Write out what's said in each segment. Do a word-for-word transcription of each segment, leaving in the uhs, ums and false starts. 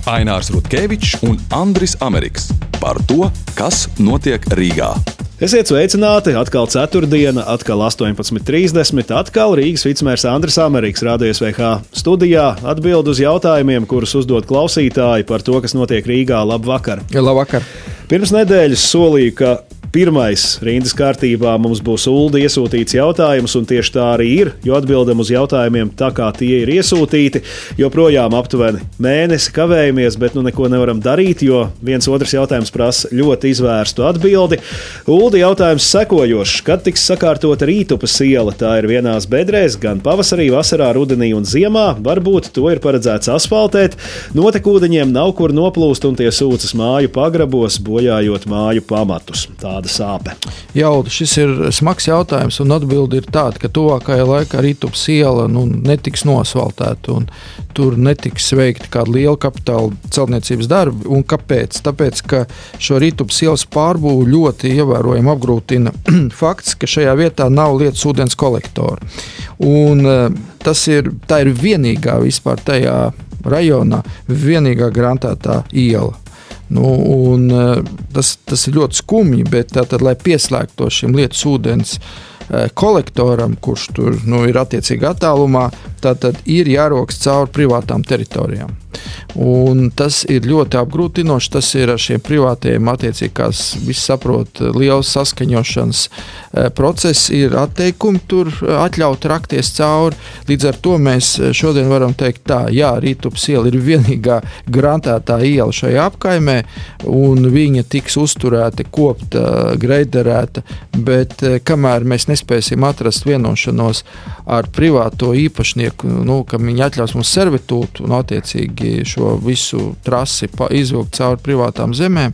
Ainārs Rutkevičs un Andris Ameriks par to, kas notiek Rīgā. Esiet sveicināti, atkal ceturtdiena, atkal astoņpadsmit trīsdesmit, atkal Rīgas vicemērs Andris Ameriks Radio S V H studijā atbild uz jautājumiem, kurus uzdod klausītāji par to, kas notiek Rīgā. Labvakar! Ja, labvakar! Pirms nedēļas solīju, ka pirmais rindas kārtībā mums būs Ulda iesūtīts jautājums, un tieši tā arī ir, jo atbildam uz jautājumiem tā, kā tie ir iesūtīti. Joprojām aptuveni mēnesi kavējamies, bet nu neko nevaram darīt, jo viens otrs jautājums prasa ļoti izvērstu atbildi. Ulda jautājums sekojošs. Kad tiks sakārtota Rītupas iela? Tā ir vienās bedrēs, gan pavasarī, vasarā, rudenī un ziemā. Varbūt to ir paredzēts asfaltēt. Notekūdeņiem nav kur noplūst, un tie sūcas māju pagrabos, bojājot māju pamatus. Tāda sāpe. Jā, šis ir smags jautājums, un atbilde ir tāda, ka tuvākajā laikā Rītupas iela nu, netiks nosvaltēta, un tur netiks veikti kāda liela kapitāla celtniecības darbi. Un kāpēc? Tāpēc, ka šo Rītupas ielas pārbūvi ļoti ievērojami apgrūtina fakts, ka šajā vietā nav lietas ūdens kolektora. Un tas ir, tā ir vienīgā vispār tajā rajonā, vienīgā grantētā iela. Nu, un, tas, tas ir ļoti skumji, bet tātad, lai pieslēgtu šim lietas ūdens kolektoram, kurš tur nu, ir attiecīgi attālumā, tātad ir jārokas cauri privātām teritorijām. Un tas ir ļoti apgrūtinoši. Tas ir ar šiem privātiem, attiecīgi, kā visi saprot, liels saskaņošanas process, ir atteikumi tur atļaut rakties cauri. Līdz ar to mēs šodien varam teikt tā, jā, Rītupas iela ir vienīgā grantētā iela šajā apkaimē, un viņa tiks uzturēta, kopta, greiderēta, bet kamēr mēs nespēsim atrast vienošanos ar privāto īpašnieku, nu, ka viņi atļaus mums servitūtu un attiecīgi šo visu trasi izvilkt cauri privātām zemēm,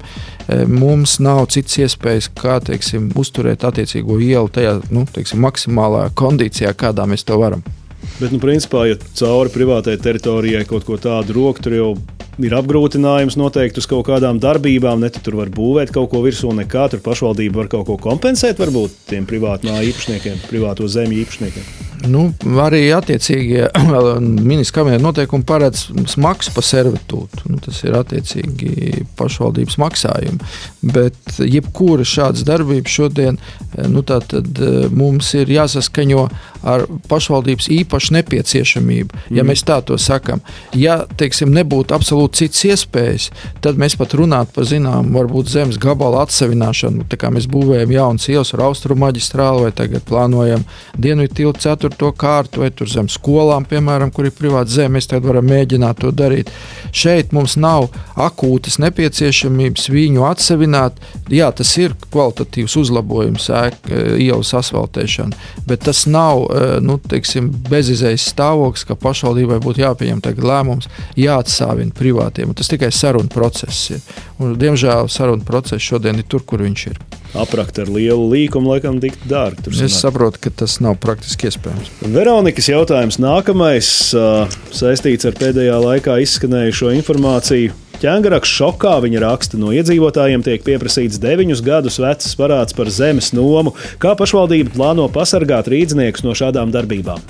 mums nav citas iespējas, kā, teiksim, uzturēt attiecīgo ielu tajā, nu, teiksim, maksimālā kondīcijā, kādā mēs to varam. Bet, nu, principā, ja cauri privātajai teritorijai kaut ko tādu roku, tur jau ir apgrūtinājums noteikti uz kaut kādām darbībām, ne tur var būvēt kaut ko virsū nekā, tur pašvaldība var kaut ko kompensēt varbūt tiem privātmā īpašniekiem, privāto zemju īpašniekiem. Nu, arī attiecīgie ministra kabineta noteikumi paredz maksu par servitūtu. Nu, tas ir attiecīgi pašvaldības maksājumi. Bet jebkura šādas darbības šodien nu, tātad, mums ir jāsaskaņo ar pašvaldības īpašu nepieciešamību. Ja mēs tā to sakam, ja, teiksim, nebūtu absolūti citas iespējas, tad mēs pat runātu par zinām, varbūt zemes gabala atsavināšanu. Tā kā mēs būvējam jaunas ielas ar austrumu maģistrāli, vai tagad plānojam dienvidu tiltu ceturto kārtu, vai tur zem skolām, piemēram, kur ir privāta zeme, mēs tagad varam mēģināt to darīt. Šeit mums nav akūtas nepieciešamības viņu atsavināt. Jā, tas ir kvalitatīvs uzlabojums ielas asfaltēšana, bet tas nav nu, teiksim, bezizējas stāvoklis, ka pašvaldībai būtu jāpieņem tagad lēmums, jāatsāvina privātiem. Un tas tikai saruna process ir. Un, diemžēl saruna process šodien ir tur, kur viņš ir. Aprakt ar lielu līkumu, laikam, dikt dārgi. Tur es saprotu, ka tas nav praktiski iespējams. Veronikas jautājums nākamais saistīts ar pēdējā laikā izskanējušo informāciju. Ķēngaraks šokā, viņa raksta, no iedzīvotājiem tiek pieprasīts deviņus gadus vecs parāds par zemes nomu. Kā pašvaldība plāno pasargāt rīdzniekus no šādām darbībām?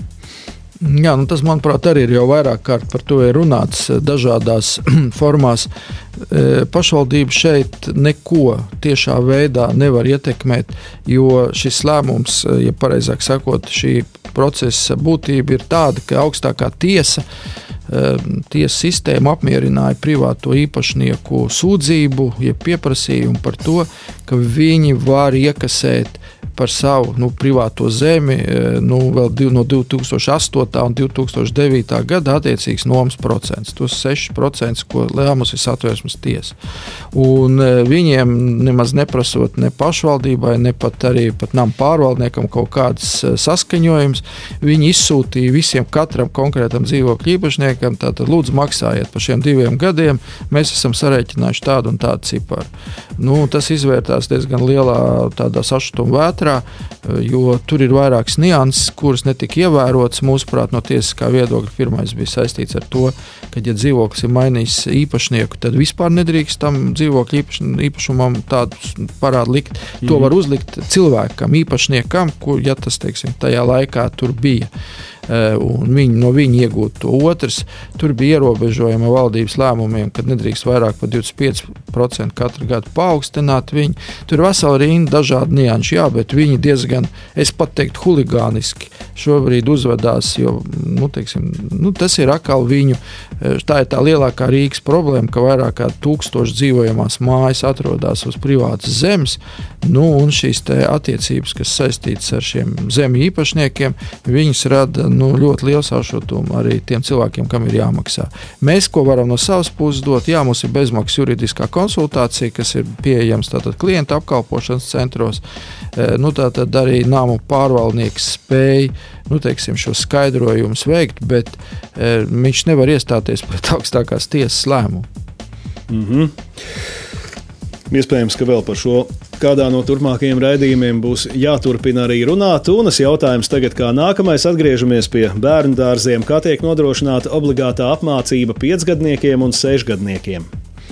Jā, nu tas, manuprāt, arī ir jau vairāk kārt par to ir runāts dažādās formās. Pašvaldība šeit neko tiešā veidā nevar ietekmēt, jo šis lēmums, ja pareizāk sakot, šī procesa būtība ir tāda, ka augstākā tiesa Tiesa sistēma apmierināja privāto īpašnieku sūdzību, ja pieprasījumu par to, ka viņi var iekasēt par savu nu, privāto zemi nu, vēl no divi tūkstoši astotā un divi tūkstoši devītā gada attiecīgs nomas procents. Tos seši procenti, ko lēmusi Satversmes tiesa. Un viņiem nemaz neprasot ne pašvaldībai, ne pat arī pat nama pārvaldniekam kaut kādas saskaņojums, viņi izsūtīja visiem katram konkrētam dzīvokļu īpašniekam, tātad lūdzu maksājiet par šiem diviem gadiem, mēs esam sarēķinājuši tādu un tādu ciparu. Nu, tas izvērtās diezgan lielā tādā sašutuma vētrā, jo tur ir vairākas nianses, kuras netika ievērotas. Mūsuprāt, no tiesiskā viedokļa pirmais bija saistīts ar to, ka, ja dzīvoklis ir mainījis īpašnieku, tad vispār nedrīkst tam dzīvokļu īpašumam tādu parādu likt. To var uzlikt cilvēkam, īpašniekam, kur, ja tas, teiksim, tajā laikā tur bija. un viņi, no viņa iegūt to. Otrs, tur bija ierobežojumi valdības lēmumiem, kad nedrīkst vairāk par divdesmit pieci procenti katru gadu paaugstināt viņu. Tur ir vesela rinda dažādi nianši, jā, bet viņi diezgan, es pat teiktu, huligāniski šobrīd uzvedās, jo, nu, teiksim, nu, tas ir atkal viņu, tā ir tā lielākā Rīgas problēma, ka vairāk kā tūkstoši dzīvojamās mājas atrodas uz privātas zemes, nu, un šīs te attiecības, kas saistītas ar šiem zemju īpašniekiem, viņas rada, nu, ļoti lielu sašutumu arī tiem cilvēkiem, kam ir jāmaksā. Mēs, ko varam no savas puses dot, jā, mums ir bezmaksas juridiskā konsultācija, kas ir pieejams tātad klienta apkalpošanas centros, nu, tātad arī nāmu pārvaldnieks spēja, nu, teiksim, šo skaidrojumus veikt, bet e, viņš nevar iestāties pret augstākās tiesas lēmumu. Mm-hmm. Iespējams, ka vēl par šo kādā no turpmākajiem raidījumiem būs jāturpina arī runāt. Un es jautājums tagad, kā nākamais, atgriežamies pie bērnu dārziem. Kā tiek nodrošināta obligātā apmācība piecgadniekiem un sešgadniekiem?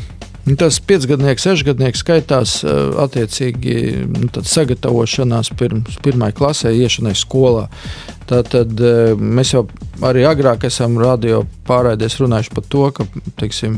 Tas piecgadnieks, sešgadnieks skaitās attiecīgi nu, sagatavošanās pirms pirmai klasē iešanai skolā. Tātad mēs jau arī agrāk esam radio pārraidēs runājuši par to, ka, teiksim,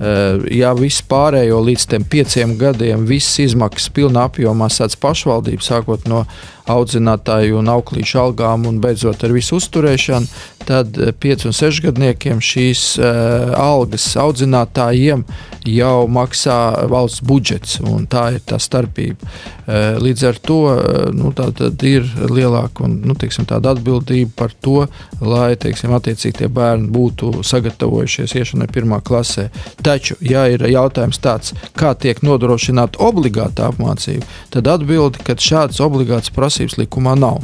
ja viss pārējo līdz tiem pieciem gadiem, viss izmaksas pilnā apjomā sēdz pašvaldību, sākot no audzinātāju un auklīšu algām un beidzot ar visu uzturēšanu, tad piec un sešgadniekiem šīs uh, algas audzinātājiem jau maksā valsts budžets, un tā ir tā starpība. Uh, līdz ar to uh, nu, tā tad ir lielāka un, nu, teiksim, tāda atbildība par to, lai, teiksim, attiecīgi tie bērni būtu sagatavojušies iešanai pirmā klasē. Taču, ja ir jautājums tāds, kā tiek nodrošināta obligāta apmācība, tad atbildi, ka šādas obligātas prasības likumā nav.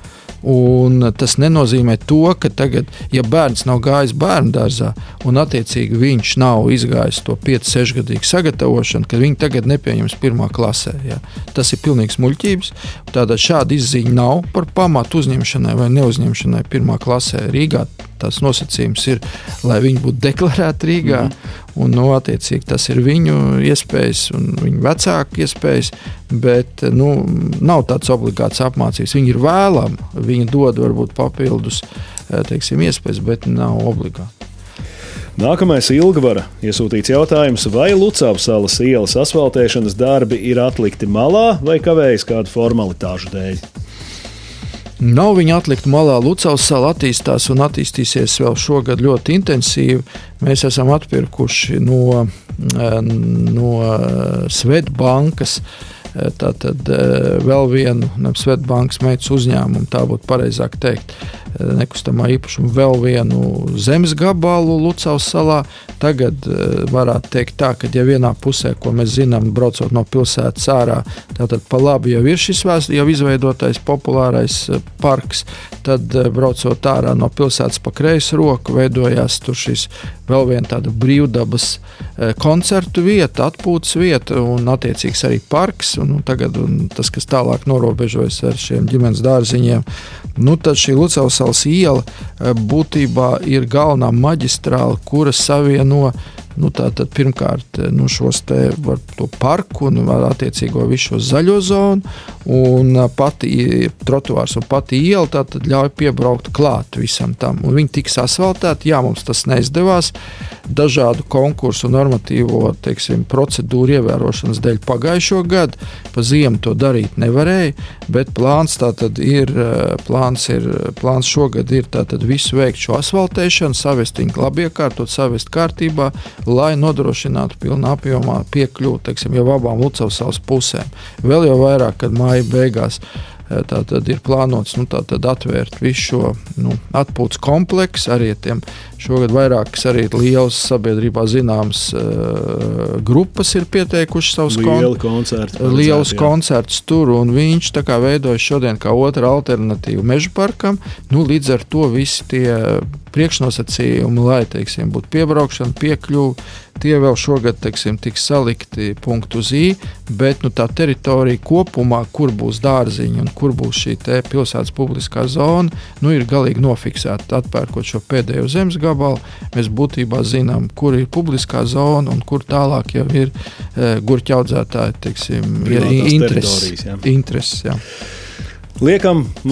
Un tas nenozīmē to, ka tagad, ja bērns nav gājis bērnu dārzā un attiecīgi viņš nav izgājis to pieci sešgadīgu sagatavošanu, ka viņi tagad nepieņems pirmā klasē. Ja. Tas ir pilnīgs muļķības. Tātad šāda izziņa nav par pamatu uzņemšanai vai neuzņemšanai pirmā klasē Rīgā. Tas nosacījums ir, lai viņi būtu deklarēti Rīgā, mm. un, nu, attiecīgi tas ir viņu iespējas un viņu vecāku iespējas, bet, nu, nav tāds obligāts apmācības. Viņi ir vēlami, viņi dod varbūt papildus, teiksim, iespējas, bet nav obligāti. Nākamais Ilgvara iesūtīts jautājums, vai Lucavsalas ielas asfaltēšanas darbi ir atlikti malā vai kavējas kādu formalitāžu dēļ? Nav viņa atlikt malā. Lucavsala attīstās un attīstīsies vēl šogad ļoti intensīvi. Mēs esam atpirkuši no, no Svetbankas tātad vēl vienu Svetbankas meitas uzņēmumu, tā būtu pareizāk teikt, nekustamā īpašuma vēl vienu zemes gabalu Lucavsalā. Tagad varētu teikt tā, ka ja vienā pusē, ko mēs zinām, braucot no pilsētas ārā, tātad pa labi jau ir šis jau izveidotais populārais parks, tad braucot ārā no pilsētas pa kreisu roku, veidojās tur šis vēl viena tāda brīvdabas koncertu vieta, atpūtas vieta un attiecīgs arī parks. Un, un tagad un tas, kas tālāk norobežojas ar šiem ģimenes dārziņiem, nu tad šī Lucavsalas iela būtībā ir galvenā maģistrāla, kura savieno nu, tātad pirmkārt nu, šos te var to parku un attiecīgo visu šo zaļo zonu un pati trotuārs un pati iela tātad ļauj piebraukt klāt visam tam. Un viņi tiks asfaltēti, jā, mums tas neizdevās dažādu konkursu normatīvo, teiksim, procedūru ievērošanas dēļ pagājušo gadu. Pa ziemu to darīt nevarēja, bet plāns tātad ir, plāns ir, plāns šogad ir tātad visu veikt šo asfaltēšanu, savest viņu labi iekārtot, savest kārtībā, lai nodrošinātu pilnā apjomā piekļuvu, teiksim, jau abām Lucavsalas pusēm. Vēl jau vairāk, kad māja beigās tātad ir plānots nu, tātad atvērt visu šo nu, atpūtas kompleksu, arī tiem šogad vairākas arī lielas sabiedrībā zināmas uh, grupas ir pieteikuši savus Lieli koncerti, lielus koncertus tur, un viņš tā kā veidojas šodien kā otra alternatīva Meža parkam, nu līdz ar to visi tie priekšnosacījumi, lai, teiksim, būtu piebraukšana, piekļuva, tie vēl šogad, teiksim, tiks salikti punktu uz I, bet nu, tā teritorija kopumā, kur būs dārziņi un kur būs šī te pilsētas publiskā zona, nu, ir galīgi nofiksēta. Atpērkot šo pēdējo zemes gabalu, mēs būtībā zinām, kur ir publiskā zona un kur tālāk jau ir e, gurķa audzētāji, teiksim, intereses. Jā. intereses jā. Liekam mazu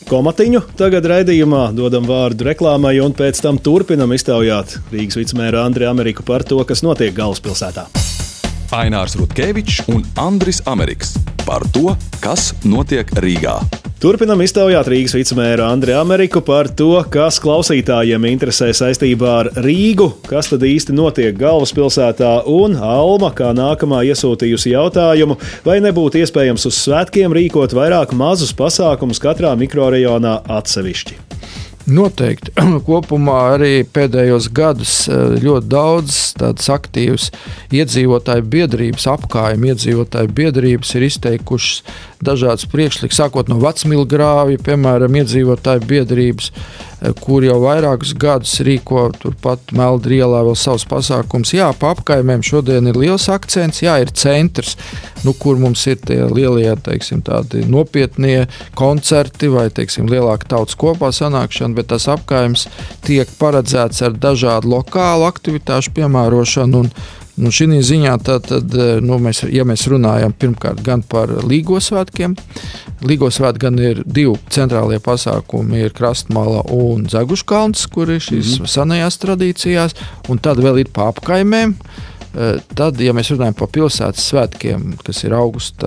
komatiņu tagad raidījumā, dodam vārdu reklāmai un pēc tam turpinam iztaujāt Rīgas vicemēru Andri Ameriku par to, kas notiek galvaspilsētā. Ainārs Rutkevičs un Andris Ameriks par to, kas notiek Rīgā. Turpinam iztaujāt Rīgas vicemēru Andri Ameriku par to, kas klausītājiem interesē saistībā ar Rīgu, kas tad īsti notiek galvaspilsētā, un Alma kā nākamā iesūtījusi jautājumu, vai nebūtu iespējams uz svētkiem rīkot vairāk mazus pasākumus katrā mikrorejonā atsevišķi. Noteikti. Kopumā arī pēdējos gadus ļoti daudz tādas aktīvas iedzīvotāju biedrības, apkājuma iedzīvotāju biedrības ir izteikušas dažādas priekšlikumus, sākot no Vecmilgrāvja, piemēram, iedzīvotāju biedrības, kur jau vairākus gadus rīko turpat Meldra ielā vēl savus pasākumus. Jā, pa apkaimēm šodien ir liels akcents, jā, ir centrs, nu, kur mums ir tie lielie, teiksim, tādi nopietnie koncerti vai, teiksim, lielāka tautas kopā sanākšana, bet tas apkaimes tiek paredzēts ar dažādu lokālu aktivitāšu piemērošanu. Un, nu, šī ziņā tad, tad, nu, mēs, ja mēs runājam pirmkārt gan par Līgo svētkiem, Līgo svētki gan ir divi centrālie pasākumi, ir Krastmala un Zeguškalns, kur ir šīs mm-hmm. senajās tradīcijās, un tad vēl ir pa apkaimēm. Tad, ja mēs runājam par pilsētas svētkiem, kas ir augusta,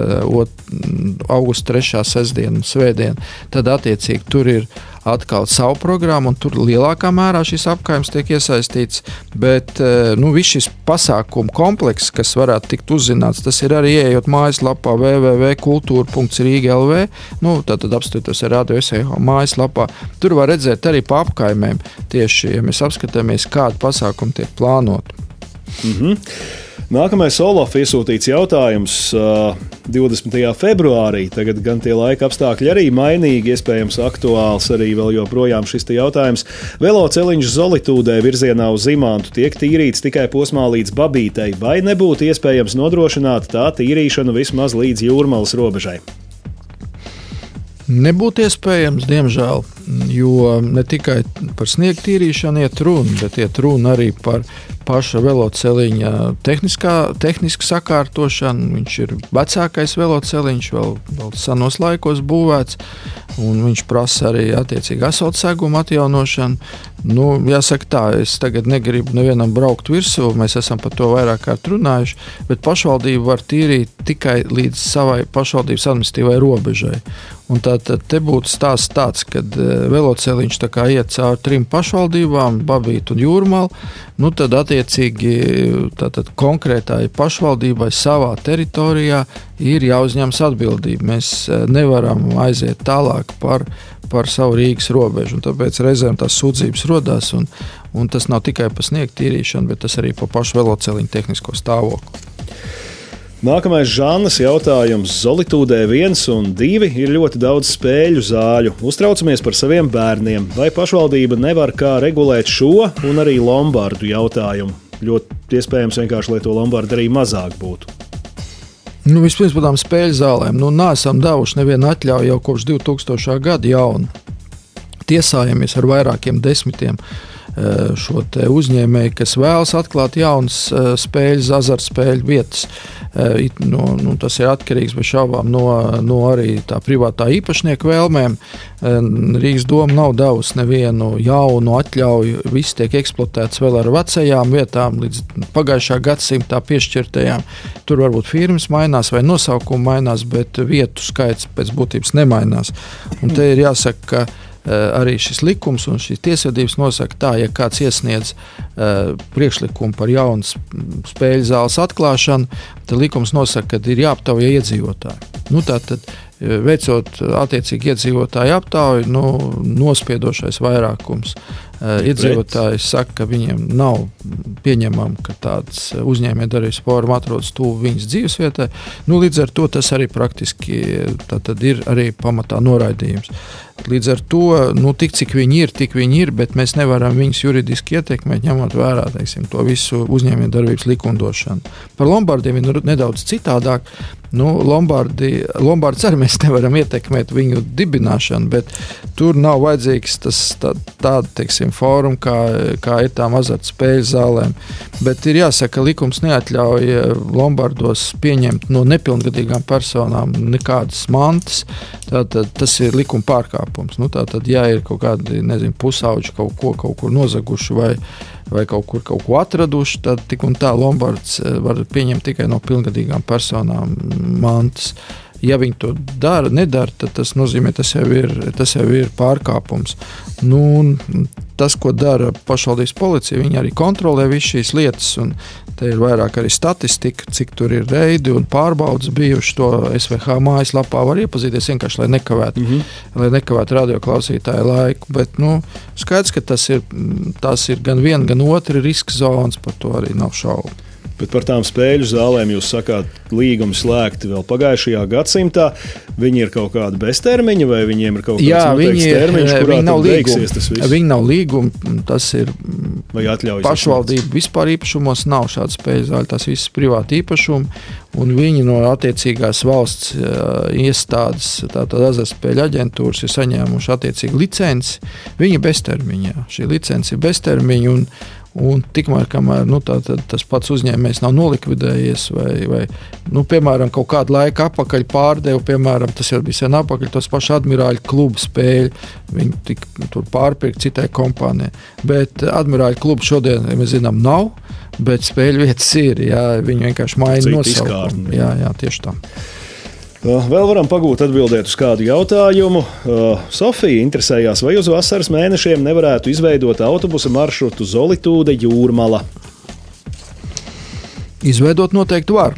augusta trešā sestdiena un svētdiena, tad attiecīgi tur ir atkal savu programmu, un tur lielākā mērā šis apkaimes tiek iesaistīts, bet nu, viss šis pasākumu komplekss, kas varētu tikt uzzināts, tas ir arī ieejot mājaslapā w w w punkt kultūra punkts rīga punkt l v, nu, tātad apskatītos ar Radio S E H mājaslapā. Tur var redzēt arī pa apkaimēm, tieši, ja mēs apskatāmies, kādi pasākumi tiek plānoti. Mm-hmm. Nākamais Olof iesūtīts jautājums uh, divdesmitajā februārī. Tagad gan tie laika apstākļi arī mainīgi, iespējams aktuāls arī vēl joprojām šis te jautājums. Veloceliņš Zolitūdē virzienā uz Zimantu tiek tīrīts tikai posmā līdz Babītei. Vai nebūtu iespējams nodrošināt tā tīrīšanu vismaz līdz Jūrmalas robežai? Nebūtu iespējams, diemžēl, jo ne tikai par sniega tīrīšanu iet runa, bet iet runa arī par paša veloceliņa tehniskā, tehniska sakārtošanu. Viņš ir vecākais veloceliņš, vēl, vēl senos laikos būvēts, un viņš prasa arī attiecīgi asfaltseguma atjaunošanu. Nu, jāsaka tā, es tagad negribu nevienam braukt virsū, mēs esam par to vairāk kārt runājuši, bet pašvaldība var tīrīt tikai līdz savai pašvaldības administratīvai robežai. Un tātad te būtu stāsts tāds, kad veloceliņš tā kā iet cauri trim pašvaldībām, Babītu un Jūrmalu, nu tad attiecīgi tātad konkrētai pašvaldībai savā teritorijā ir jāuzņemas atbildība. Mēs nevaram aiziet tālāk par, par savu Rīgas robežu, un tāpēc reizēm tās sūdzības rodās, un, un tas nav tikai par sniega tīrīšanu, bet tas arī par pašu veloceliņu tehnisko stāvokli. Nākamais Žannas jautājums. Zolitūdē viens un divi ir ļoti daudz spēļu zāļu. Uztraucamies par saviem bērniem. Vai pašvaldība nevar kā regulēt šo un arī lombardu jautājumu? Ļoti iespējams vienkārši, lai to lombardu arī mazāk būtu. Nu, vispirms par tām spēļu zālēm. Nu, neesam devuši nevienu atļauju jau kopš divtūkstošā gada jauna. Tiesājamies ar vairākiem desmitiem šo te uzņēmēju, kas vēlas atklāt jaunas spēļu, azartspēļu vietas. No, nu, tas ir atkarīgs bez šaubām no, no arī tā privātā īpašnieka vēlmēm. Rīgas doma nav devusi nevienu jaunu atļauju. Viss tiek eksploatēts vēl ar vecajām vietām, līdz pagājušā gadsimtā piešķirtajām. Tur varbūt firmas mainās vai nosaukumi mainās, bet vietu skaits pēc būtības nemainās. Un te ir jāsaka, ka arī šis likums un šīs tiesvedības nosaka tā, ja kāds iesniedz uh, priekšlikumu par jaunas spēļu zāles atklāšanu, tad likums nosaka, ka ir jāaptauja iedzīvotāji. Nu, tātad, veicot attiecīgi iedzīvotāju aptauju, nu, nospiedošais vairākums uh, iedzīvotāji saka, ka viņiem nav pieņemam, ka tāds uzņēmējdarbības forma atrodas tuvu viņas dzīvesvietai. Nu, līdz ar to tas arī praktiski tātad ir arī pamatā noraidījums. Līdz ar to, nu, tik cik viņi ir, tik viņi ir, bet mēs nevaram viņus juridiski ietekmēt, ņemot vērā, teiksim, to visu uzņēmējdarbības likumdošanu. Par Lombardiem ir nedaudz citādāk. Nu, Lombardi, Lombardus arī mēs nevaram ietekmēt viņu dibināšanu, bet tur nav vajadzīgs tas tā, tāda, teiksim, fórumu, kā, kā ir tām azartspēļu zālēm. Bet ir jāsaka, likums neatļauj lombardos pieņemt no nepilngadīgām personām nekādas mantas. Tātad tas ir likuma pārkāpums. Nu, tātad, ja ir kaut kādi, nezinu, pusauģi kaut ko kaut kur nozaguši vai vai kaut kur kaut ko atraduši, tad tik un tā lombards var pieņemt tikai no pilngadīgām personām mantas. Ja viņi to dara, nedara, tad tas nozīmē, tas jau ir, tas jau ir pārkāpums. Nu, tas, ko dara pašvaldības policija, viņi arī kontrolē visu šīs lietas, un te ir vairāk arī statistika, cik tur ir reidi un pārbaudas bijuši. To S V H mājaslapā var iepazīties vienkārši, lai nekavētu, mm-hmm. lai nekavētu radioklausītāju laiku. Bet, nu, skaidrs, ka tas ir, tas ir gan viena, gan otra riska zonas, par to arī nav šaubu. Bet par tām spēļu zālēm jūs sakāt, līgumi slēgti vēl pagājušajā gadsimtā. Viņi ir kaut kāda beztermiņa, vai viņiem ir kaut kāds Jā, noteikts viņi, termiņš, kurā tad beigsies tas viss? Viņi nav līgumi, tas ir pašvaldība vispār īpašumos, nav šāda spēļu zāļa, tas viss privāti īpašumi, un viņi no attiecīgās valsts uh, iestādes, tātad azartspēļu aģentūras, ir saņēmuši attiecīgi licenci. Viņi beztermiņā, šī licenci ir beztermiņa, un Un tikmēr, kamēr nu, tā, tā, tas pats uzņēmējs nav nolikvidējies, vai, vai nu, piemēram, kaut kādu laiku atpakaļ pārdevu, piemēram, tas jau bija sen atpakaļ, tos paši Admirāļu klubu spēļu, viņi tik, tur pārpirkt citai kompānijai. Bet Admirāļu klubu šodien, mēs zinām, nav, bet spēļu vietas ir, jā, viņi vienkārši maina nosaukumu. Jā, jā, tieši tā. Vēl varam pagūt atbildēt uz kādu jautājumu. Sofija interesējās, vai uz vasaras mēnešiem nevarētu izveidot autobusa maršrutu Zolitūde Jūrmala? Izveidot noteikti var,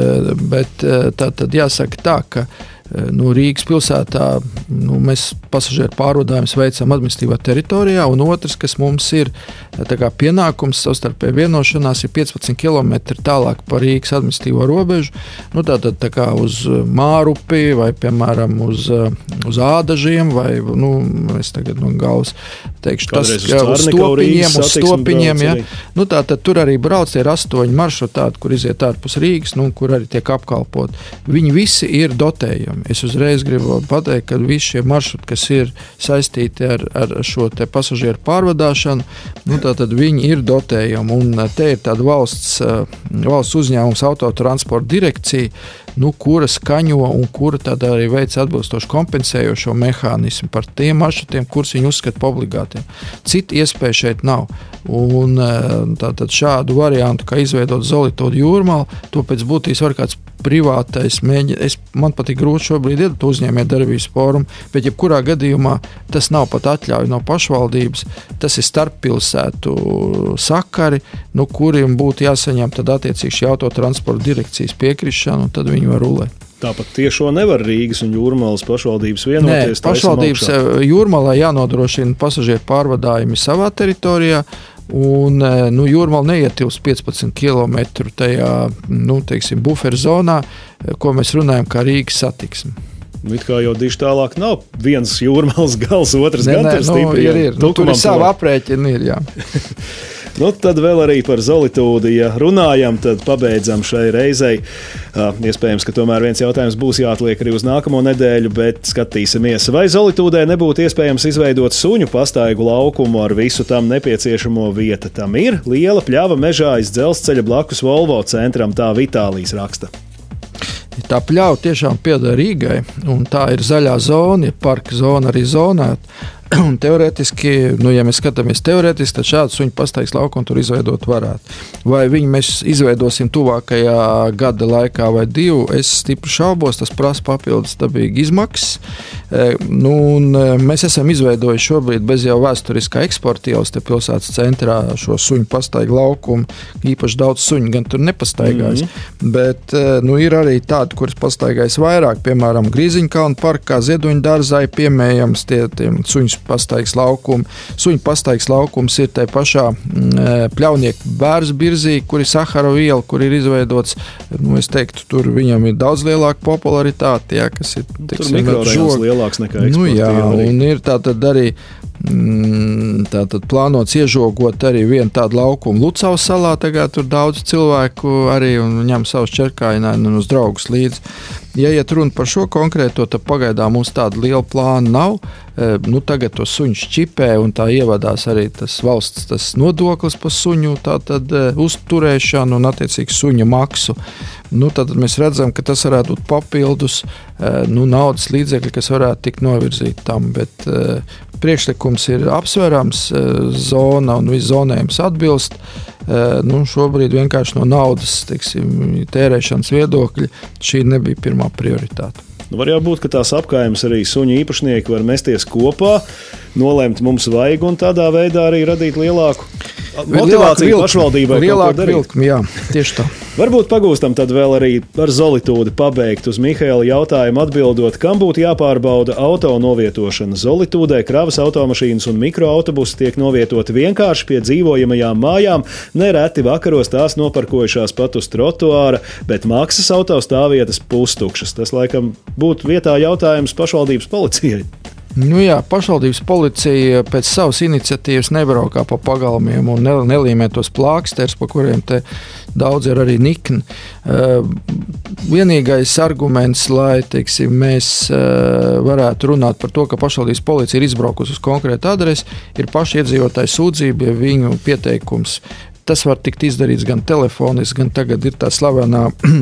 bet tā tad jāsaka tā, ka nu, Rīgas pilsētā nu, mēs pasažieru pārvadājumus veicam administratīvā teritorijā, un otrs, kas mums ir tā kā pienākums, savstarpēja vienošanās, ir piecpadsmit kilometri tālāk par Rīgas administratīvo robežu. Nu, tātad tā kā uz Mārupi vai, piemēram, uz, uz Ādažiem vai, nu, es tagad no galvas teikšu, tas, uz, uz Stopiņiem, uz Stopiņiem, ja. Nu, tātad tur arī brauc, ir astoņi maršruti tādi, kur iziet ārpus Rīgas, nu, kur arī tiek apkalpot. Viņi visi ir dotējami. Es uzreiz gribu pateikt, ka visi šie maršruti, kas ir saistīti ar, ar šo te pasažieru pārvadāšanu, nu, tātad viņi ir dotējami, un te ir tāda valsts, valsts uzņēmums Autotransporta direkcija, nu, kura skaņo un kura tad arī veic atbilstoši kompensējošo mehānismu par tiem maršrutiem, kurus viņi uzskata par obligātiem. Citu iespēju šeit nav. Un tātad šādu variantu, kā izveidot Zolitūdu Jūrmalu, to pēc būtības var kāds privātais mēģina. Es, man patīk grūti šobrīd iedot uzņēmē darbības fórumu, bet jebkurā gadījumā tas nav pat atļauja no pašvaldības, tas ir starppilsētu sakari, no kuriem būtu jāsaņem tad attiecīgi šī autotransporta direkcijas piekrišana, un tad viņi var rulēt. Tāpat tiešo nevar Rīgas un Jūrmalas pašvaldības vienoties. Nē, pašvaldības Jūrmalā jānodrošina pasažieru pārvadājumi savā teritorijā, un nu, Jūrmala neietilpst piecpadsmit kilometru tajā, nu, teiksim, buferu zonā, ko mēs runājam kā Rīgas satiksme. It kā jau diši tālāk nav viens Jūrmalas gals, otrs ne, gan ne, tur stipri. Nu, ir, ir. Nu, tur ir savu aprēķinu, ir, jā. Nu, tad vēl arī par Zolitūdu, ja runājam, tad pabeidzam šai reizei. Uh, iespējams, ka tomēr viens jautājums būs jāatliek arī uz nākamo nedēļu, bet skatīsimies. Vai Zolitūdē nebūtu iespējams izveidot suņu pastaigu laukumu ar visu tam nepieciešamo vieta? Tam ir liela pļava mežā aiz dzelzceļa blakus Volvo centram, tā Vitālijs raksta. Tā pļauja tiešām pieder Rīgai, un tā ir zaļā zona, ja parka zona arī zonēta. Un teorētiski, nu, ja mēs skatāmies teorētiski, tad šādu suņu pastaigas laukumu tur izveidot varētu. Vai viņu mēs izveidosim tuvākajā gada laikā vai divu, es stipri šaubos, tas prasa papildus dabīgi izmaksas. E, nu, un mēs esam izveidojuši šobrīd bez jau vēsturiskā eksporta ielas te pilsētas centrā šo suņu pastaigu laukumu. Īpaši daudz suņu gan tur nepastaigājas, mm-hmm. bet nu, ir arī tādi, kuras pastaigājas vairāk, piemēram, Grīziņkalnu parkā, Ziedoņu dārzā piemējams tie, tie suņu pastaigas laukumi. Suņu pastaigas laukums ir tai pašā mm, Pļaunieku bērzu birzī, kur ir Saharova iela, kur ir izveidots, nu, es teiktu, tur viņam ir daudz lielāka popularitāte, jā, kas ir, tiksim, tur mikrorajons lielāks nekā eksporta nu, jā, iela. Un ir tātad arī Tātad plānots iežogot arī vienu tādu laukumu Lucavas salā. Tagad tur daudz cilvēku arī ņem savus čerkājunaini un uz draugus līdzi. Ja iet runa par šo konkrēto, tad pagaidām mums tāda liela plāna nav. Nu, tagad to suņu čipē un tā ievadās arī tas valsts tas nodoklis par suņu tātad, uzturēšanu un attiecīgi suņu maksu. Nu, tad mēs redzam, ka tas varētu būt papildus nu, naudas līdzekļi, kas varētu tikt novirzīti tam, bet uh, priekšlikums ir apsverams, uh, zona un viss zonējums atbilst. Uh, nu, šobrīd vienkārši no naudas, teiksim, tērēšanas viedokļa šī nebija pirmā prioritāte. Nu, var jau būt, ka tās apkaimes arī suņu īpašnieki var mesties kopā, nolemt mums vajag un tādā veidā arī radīt lielāku motivāciju pašvaldībai. Lielāku vilkmi, jā, tieši tā. Varbūt pagūstam tad vēl arī ar Zolitūdi pabeigt uz Mihaela jautājumu atbildot, kam būtu jāpārbauda auto novietošana. Zolitūdē kravas automašīnas un mikroautobusi tiek novietoti vienkārši pie dzīvojamajām mājām, nereti vakaros tās noparkojušās pat uz trotuāra, bet maksas auto stāvvietas pustukšas. Tas laikam būtu vietā jautājums pašvaldības policijai. Nu jā, pašvaldības policija pēc savas iniciatīvas nebraukā pa pagalmiem un nelīmē tos plāksters, pa kuriem te daudz ir arī nikni. Uh, vienīgais arguments, lai teiksim, mēs uh, varētu runāt par to, ka pašvaldības policija ir izbraukusi uz konkrētu adresi, ir paši iedzīvotāju sūdzība, ja viņu pieteikums. Tas var tikt izdarīts gan telefoniski, gan tagad ir tā slavenā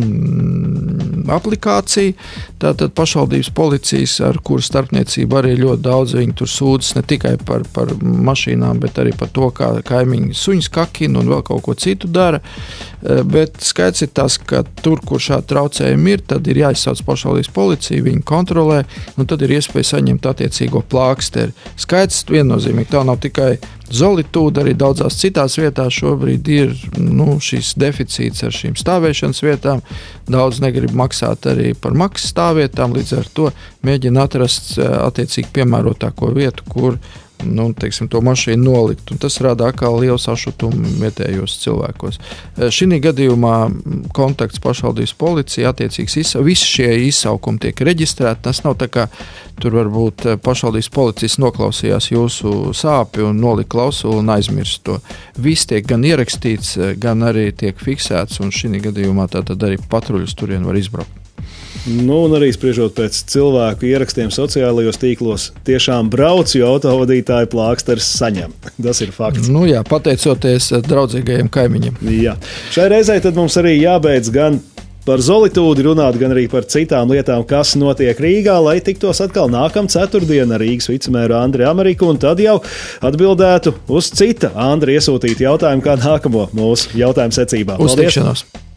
aplikācija. Tātad pašvaldības policijas, ar kuru starpniecību arī ļoti daudz viņi tur sūdzas ne tikai par, par mašīnām, bet arī par to, kā kaimiņi suņus kakina un vēl kaut ko citu dara. Bet skaidrs ir tas, ka tur, kur šādi traucējumi ir, tad ir jāizsauc pašvaldības policija, viņi kontrolē, un tad ir iespēja saņemt attiecīgo plāksteri. Skaidrs viennozīmīgi, tā nav tikai Zolitūda, arī daudzās citās vietās šobrīd ir nu, šis deficīts ar šīm stāvēšanas vietām. Daudz negrib maksāt arī par maksas stāvvietām, līdz ar to mēģina atrast attiecīgi piemērotāko vietu, kur nu, teiksim, to mašīnu nolikt. Un tas rada atkal lielu sašutumu vietējos cilvēkos. Šī gadījumā kontakts pašvaldības policija, attiecīgs izsa, visi šie izsaukumi tiek reģistrēti. Tas nav tā kā tur varbūt pašvaldības policijas noklausījās jūsu sāpi un nolika klausuli un aizmirst to. Viss tiek gan ierakstīts, gan arī tiek fiksēts, un šī gadījumā tātad arī patruļus turien var izbraukt. Nu, un arī spriežot pēc cilvēku ierakstiem sociālajos tīklos, tiešām brauc, jo autovadītāju plāksteris saņem. Tas ir fakts. Nu jā, pateicoties draudzīgajiem kaimiņiem. Jā. Šai reizei tad mums arī jābeidz gan par Zolitūdi runāt, gan arī par citām lietām, kas notiek Rīgā, lai tiktos atkal nākam ceturtdien ar Rīgas vicemēru Andri Ameriku, un tad jau atbildētu uz cita Andri iesūtītu jautājumu kā nākamo mūsu jautājumu secībā. Uz tikšanos!